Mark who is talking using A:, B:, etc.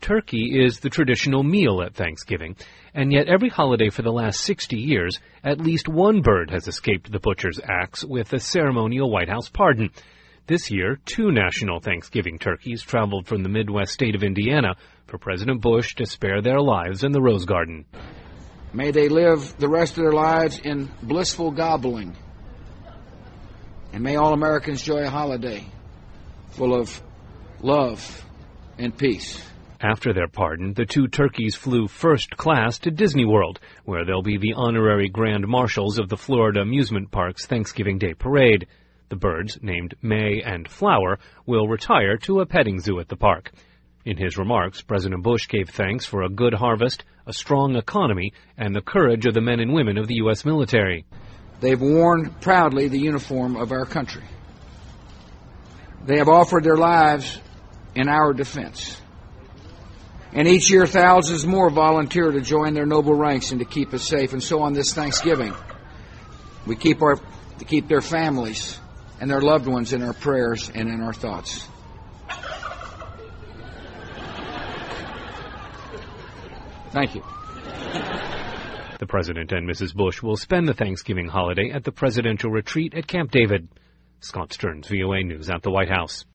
A: Turkey is the traditional meal at Thanksgiving, and yet every holiday for the last 60 years, at least one bird has escaped the butcher's axe with a ceremonial White House pardon. This year, 2 national Thanksgiving turkeys traveled from the Midwest state of Indiana for President Bush to spare their lives in the Rose Garden.
B: May they live the rest of their lives in blissful gobbling. And may all Americans enjoy a holiday full of love and peace.
A: After their pardon, the 2 turkeys flew first class to Disney World, where they'll be the honorary grand marshals of the Florida Amusement Park's Thanksgiving Day Parade. The birds, named May and Flower, will retire to a petting zoo at the park. In his remarks, President Bush gave thanks for a good harvest, a strong economy, and the courage of the men and women of the U.S. military.
B: They've worn proudly the uniform of our country. They have offered their lives in our defense. And each year, thousands more volunteer to join their noble ranks and to keep us safe. And so on this Thanksgiving, we keep their families and their loved ones in our prayers and in our thoughts. Thank you.
A: The President and Mrs. Bush will spend the Thanksgiving holiday at the presidential retreat at Camp David. Scott Stearns, VOA News at the White House.